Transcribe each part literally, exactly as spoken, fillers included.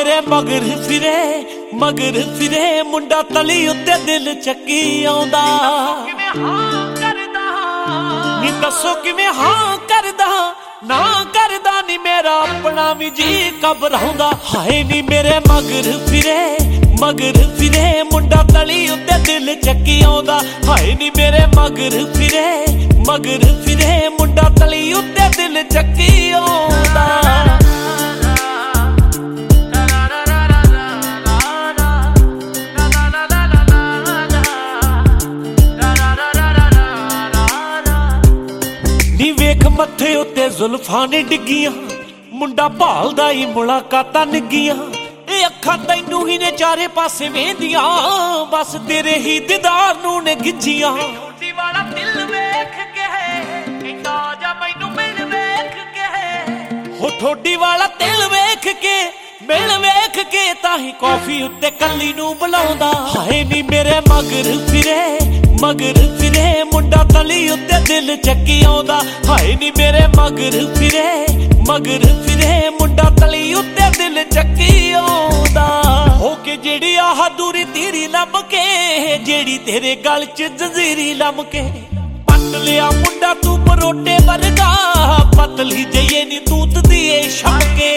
मेरे मगर फिरे मगर फिरे मुंडा तली उत्ते दिल चक्की आउंदा नी दसो किवें हां करदा ना करदा नी मेरा अपना भी जी घबराउंदा हाय नी मेरे मगर फिरे मगर फिरे मुंडा तली उत्ते दिल चक्की आउंदा हाय नी मेरे मगर फिरे मगर फिरे मुंडा तली उत्ते दिल चक्की आउंदा मथे उत्ते जुल्फां ने डिग्गियां मुंडा भालदा ही मुलाकातां निग्गियां ए अखां तैनू ही ने चारे पासे वेंदियां बस तेरे ही दीदार नू ने गिज्जियां ठोडी वाला दिल वेख के कहंदा जा मैनू मिल वेख के हो ठोडी वाला दिल वेख के मिल वेख के ताही कॉफी उत्ते कल्ली नू बुलाउंदा हाय नी मेरे मगर फिरे मगर फिरे मुंडा तली उत्ते दिल चक्की आउंदा हाय नी मेरे मगर फिरे मगर फिरे मुंडा तली उत्ते दिल चक्की आउंदा हो के जेड़ी आह दूरी तेरी लमके जेड़ी तेरे गल च जंजीरी लमके पट लिया मुंडा तू परोटे वर्गा पतली जइए नी तूत दिए छमके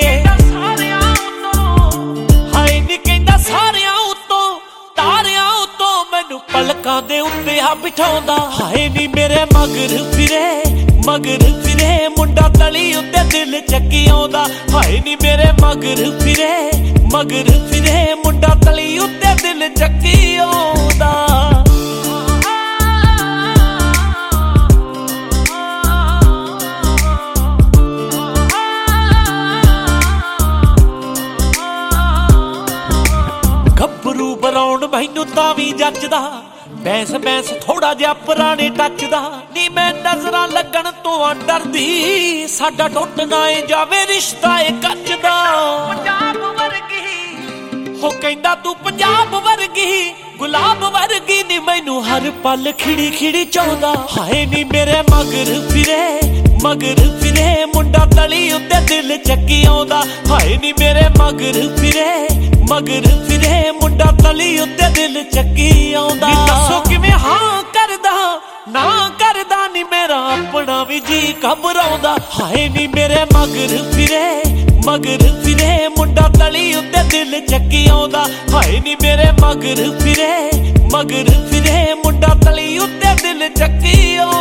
हाय नी कहंदा सारियां उत्तों तारियां उत्तों मैनू पलकां दे उत्ते आ बिठाउंदा हाय नी मेरे मगर फिरे मगर फिरे मुंडा तली उत्ते दिल चक्की आउंदा हाय नी मेरे मगर फिरे मगर फिरे मुंडा तली उत्ते दिल चक्की आउंदा गब्बरू बराउंड मैनू तां वी जचदा बैंस बैंस थोड़ा जिहा पुराने टचदा नी मैं नजरां लगण तो डरदी साडा टुट ना ए जावे रिश्ता ए कचदा पंजाब वर्गी हो कहंदा तू पंजाब वर्गी गुलाब वर्गी नी मैनू हर पल खिड़ी खिड़ी चाहुंदा हाय नी मेरे मगर फिरे मगर फिरे मुंडा तली उत्ते दिल चक्की आउंदा हाय नी मेरे मगर फिरे मगर फिरे मुंडा तली उत्ते दिल चक्की आउंदा दसो किवें हां करदा ना करदा नी मेरा अपना भी जी घबराउंदा हाय नी मेरे मगर फिरे मगर फिरे मुंडा तली उत्ते दिल चक्की आउंदा हाय नी मेरे मगर फिरे मगर फिरे मुंडा तली उत्ते दिल चक्की आउंदा।